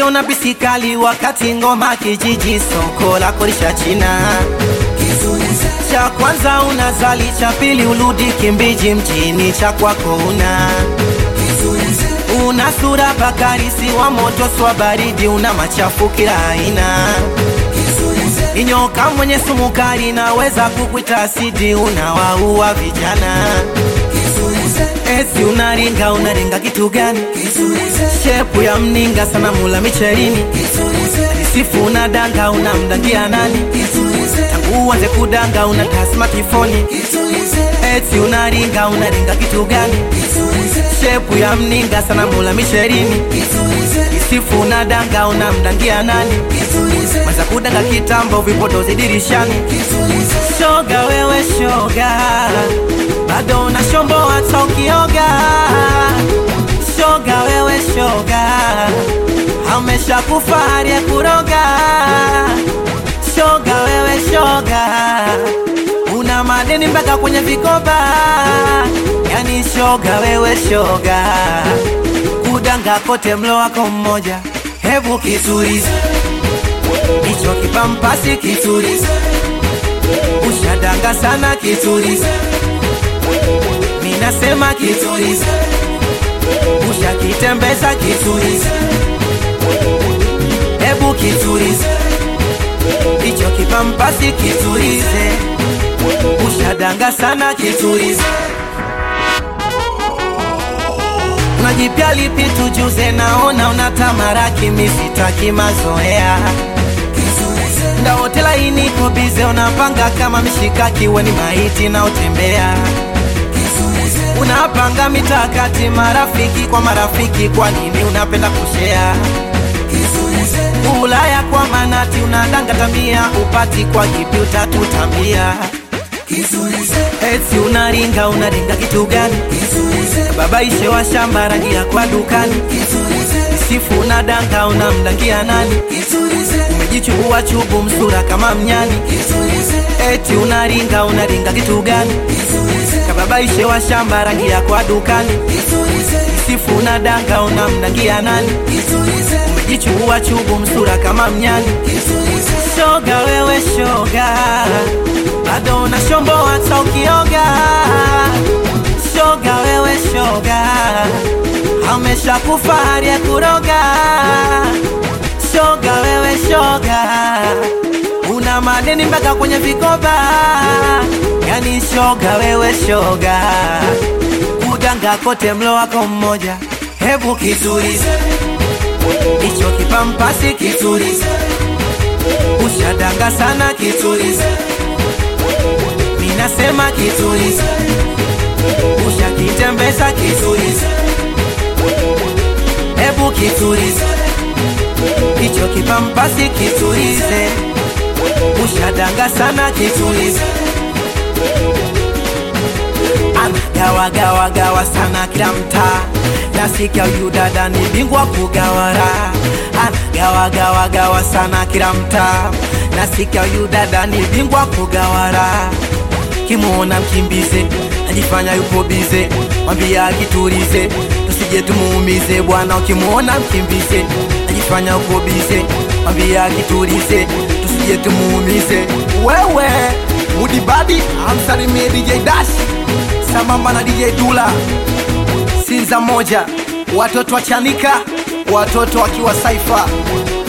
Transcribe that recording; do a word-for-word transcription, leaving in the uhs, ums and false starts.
unajiona bisikali wakati ngoma kijiji soko la kolisha china. Cha kwanza unazali, cha pili uludi Kimbiji mjini, cha kwako una una sura bakari, si wa moto swa baridi, una machafu kila aina. Inyoka mwenye sumu kali naweza kukuita asidi, unawaua vijana. Esi unaringa, unaringa kitu gani? Shepu ya mninga sana mula micherini. Sifu unadanga, unamdangia nani? Tangu uanze kudanga unatasma tifoni. Esi unaringa, unaringa kitu gani? Shepu ya mninga sana mula micherini. Sifu unadanga, unamdangia nani? Maza kudanga kitambo vipoto zidirishani. Shoga wewe shoga, bado na shombo hata ukioga. Shoga wewe shoga, hamesha kufahari ya kuroga. Shoga wewe shoga, una madeni mpaka kwenye vikoba. Yani shoga wewe shoga, kudanga kote mlo wako mmoja. Hebu kituriza icho kipampasi, kituriza ushadanga sana, kituriza minasema, kituriza ushakitembeza, kituriza. Hebu kituriza icho kipampasi, kiturize ushadanga sana, kituriza. Unajipya lipi tujuze, naona unatamaraki, misitaki mazoea. Nda hotela iniko bize, unapanga kama mishikaki, we ni maiti na utembea. Unapanga mitakati, marafiki kwa marafiki, kwa nini unapenda kushare? Ulaya kwa manati, unadanga tamia, upati kwa kipi utatutambia. Eti unaringa, unaringa kitu gani? Baba ishe wa shamba rangia kwa dukani. Sifu unadanga, unamdangia nani? Umejichubua chubu msura kama mnyani. Eti unaringa, unaringa kitu gani? Baba ishe wa shamba rangia kwa dukani. Sifu unadanga, unamdangia nani? Umejichubua chubu msura kama mnyani. Shoga wewe shoga, bado na shombo hata ukioga. Shoga wewe shoga, hamesha kufahari ya kuroga. Shoga wewe shoga, una madeni mpaka kwenye vikoba. Yani shoga wewe shoga, kudanga kote mlo wako mmoja. Hebu kituriza icho kipampasi, kituriza ushadanga sana, kituriza minasema, kituriza ushakitembeza, kituriza. Hebu kituriza icho kipampasi, kiturize ushadanga sana, kituriza. Gawa gawa gawa sana kila mtaa, nasikia yu dada ni bingwa kugawara. Gawa gawa gawa sana kila mtaa, nasikia yu dada ni bingwa kugawara. Kimuona mkimbize, najifanya yupo bize, mwambia kiturize tusije tumuumize bwana. Ukimuona mkimbize, najifanya yupo bize, mwambia kiturize tusije tumuumize. Wewe Mudibadi amsalimie D J Dash sambamba na D J Dula Sinza moja, watoto wa Chanika, watoto wakiwa Saifa.